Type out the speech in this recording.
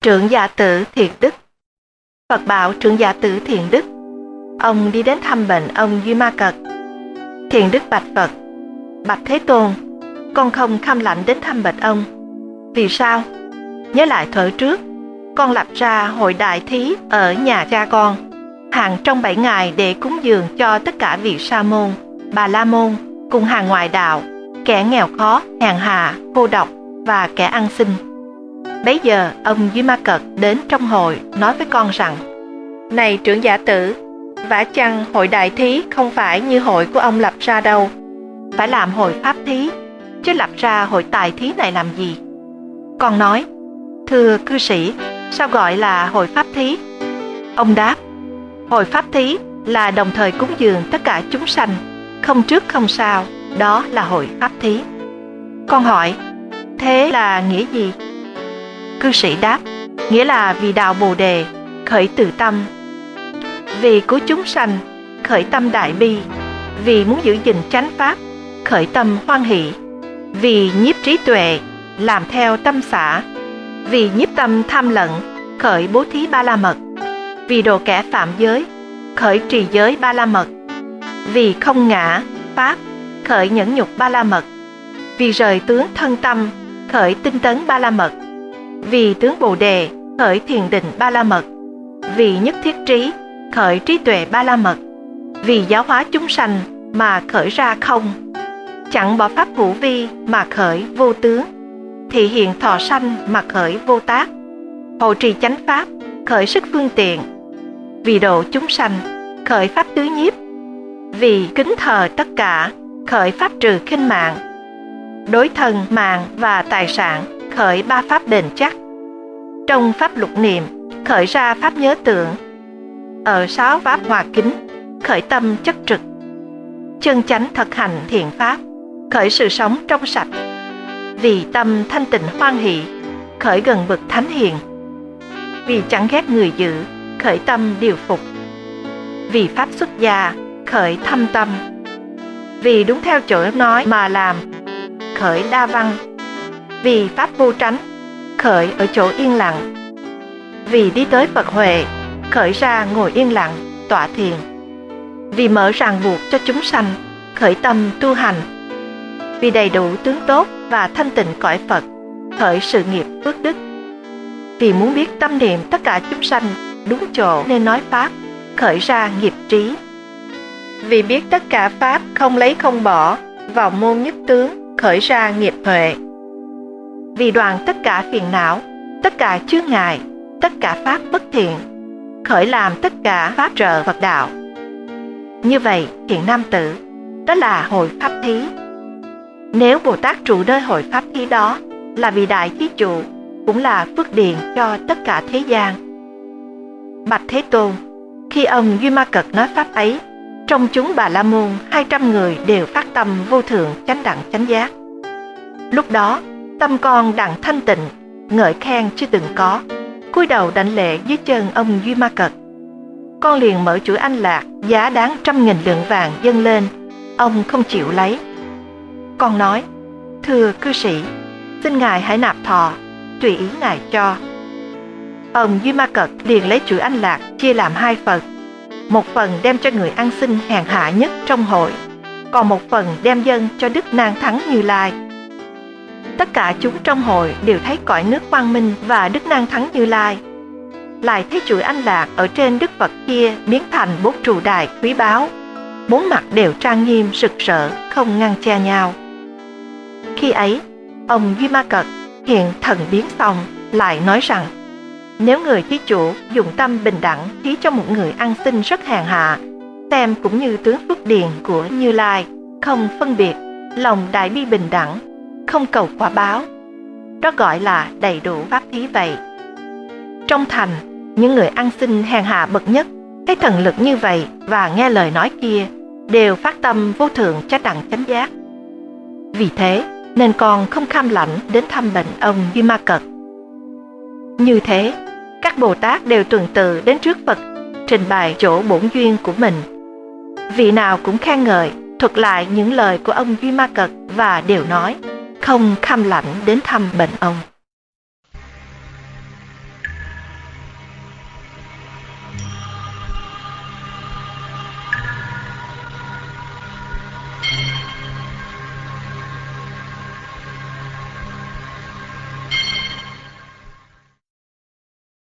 Trưởng giả tử Thiện Đức. Phật bảo trưởng giả tử Thiện Đức. Ông đi đến thăm bệnh ông Duy Ma Cật. Thiện Đức bạch Phật: Bạch Thế Tôn, con không kham lạnh đến thăm bệnh ông. Vì sao? Nhớ lại thuở trước, con lập ra hội đại thí ở nhà cha con, hàng trong 7 ngày để cúng dường cho tất cả vị sa môn, bà la môn cùng hàng ngoại đạo, kẻ nghèo khó, hèn hạ, cô độc và kẻ ăn xin. Bấy giờ ông Duy Ma Cật đến trong hội nói với con rằng: Này trưởng giả tử, vả chăng hội đại thí không phải như hội của ông lập ra đâu, phải làm hội pháp thí, chứ lập ra hội tài thí này làm gì? Con nói: Thưa cư sĩ, sao gọi là hội pháp thí? Ông đáp: Hội pháp thí là đồng thời cúng dường tất cả chúng sanh, không trước không sau, đó là hội pháp thí. Con hỏi: Thế là nghĩa gì? Cư sĩ đáp: Nghĩa là vì đạo Bồ Đề, khởi từ tâm; vì cứu chúng sanh, khởi tâm đại bi; vì muốn giữ gìn chánh pháp, khởi tâm hoan hỷ; vì nhiếp trí tuệ, làm theo tâm xả; vì nhiếp tâm tham lận, khởi bố thí ba la mật; vì độ kẻ phạm giới, khởi trì giới ba la mật; vì không ngã pháp, khởi nhẫn nhục ba la mật; vì rời tướng thân tâm, khởi tinh tấn ba la mật; vì tướng Bồ Đề, khởi thiền định ba la mật; vì nhất thiết trí, khởi trí tuệ ba la mật; vì giáo hóa chúng sanh mà khởi ra không; chẳng bỏ pháp hữu vi mà khởi vô tướng; thị hiện thọ sanh mà khởi vô tác; hộ trì chánh pháp, khởi sức phương tiện; vì độ chúng sanh, khởi pháp tứ nhiếp; vì kính thờ tất cả, khởi pháp trừ khinh mạng; đối thân mạng và tài sản, khởi ba pháp bền chắc; trong pháp lục niệm, khởi ra pháp nhớ tưởng; ở 6 pháp hòa kính, khởi tâm chất trực; chân chánh thực hành thiện pháp, khởi sự sống trong sạch; vì tâm thanh tịnh hoan hỷ, khởi gần bậc thánh hiền; vì chẳng ghét người dữ, khởi tâm điều phục; vì pháp xuất gia, khởi thâm tâm; vì đúng theo chỗ nói mà làm, khởi đa văn; vì pháp vô tránh, khởi ở chỗ yên lặng; vì đi tới Phật huệ, khởi ra ngồi yên lặng, tọa thiền; vì mở ràng buộc cho chúng sanh, khởi tâm tu hành; vì đầy đủ tướng tốt và thanh tịnh cõi Phật, khởi sự nghiệp phước đức; vì muốn biết tâm niệm tất cả chúng sanh đúng chỗ nên nói pháp, khởi ra nghiệp trí; vì biết tất cả pháp không lấy không bỏ, vào môn nhất tướng, khởi ra nghiệp huệ; vì đoạn tất cả phiền não, tất cả chướng ngại, tất cả pháp bất thiện, khởi làm tất cả pháp trợ Phật đạo. Như vậy, thiện nam tử, đó là hội pháp thí. Nếu Bồ Tát trụ nơi hội pháp thí đó là vì đại thí chủ, cũng là phước điền cho tất cả thế gian. Bạch Thế Tôn, khi ông Duy Ma Cật nói pháp ấy, trong chúng Bà La Môn 200 người đều phát tâm vô thượng chánh đẳng chánh giác. Lúc đó, tâm con đặng thanh tịnh, ngợi khen chưa từng có, cúi đầu đảnh lễ dưới chân ông Duy Ma Cật. Con liền mở chuỗi Anh Lạc giá đáng 100.000 lượng vàng dâng lên, ông không chịu lấy. Con nói: Thưa cư sĩ, xin ngài hãy nạp thọ, tùy ý ngài cho. Ông Duy Ma Cật liền lấy chuỗi Anh Lạc chia làm 2 phần, một phần đem cho người ăn xin hèn hạ nhất trong hội, còn một phần đem dâng cho Đức Nan Thắng Như Lai. Tất cả chúng trong hội đều thấy cõi nước quang minh và Đức Nan Thắng Như Lai, lại thấy chuỗi Anh Lạc ở trên Đức Phật kia biến thành 4 trụ đài quý báu, 4 mặt đều trang nghiêm rực rỡ, không ngăn che nhau. Khi ấy, ông Duy Ma Cật hiện thần biến xong, lại nói rằng: Nếu người thí chủ dùng tâm bình đẳng thí cho một người ăn xin rất hèn hạ, xem cũng như tướng phước điền của Như Lai, không phân biệt, lòng đại bi bình đẳng, không cầu quả báo, đó gọi là đầy đủ pháp thí vậy. Trong thành, những người ăn xin hèn hạ bậc nhất thấy thần lực như vậy và nghe lời nói kia, đều phát tâm vô thượng chánh đẳng chánh giác. Vì thế nên con không kham lãnh đến thăm bệnh ông Duy Ma Cật. Như thế, các Bồ Tát đều tuần tự đến trước Phật, trình bày chỗ bổn duyên của mình. Vị nào cũng khen ngợi, thuật lại những lời của ông Duy Ma Cật và đều nói không kham lãnh đến thăm bệnh ông.